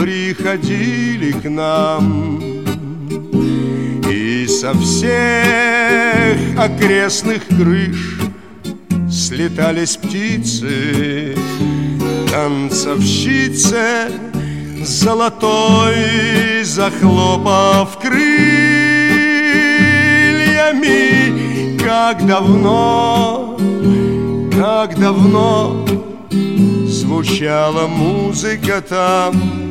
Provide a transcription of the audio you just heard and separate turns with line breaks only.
приходили к нам, и со всех окрестных крыш слетались птицы, танцовщицы, золотой захлопав крыльями. Как давно звучала музыка там,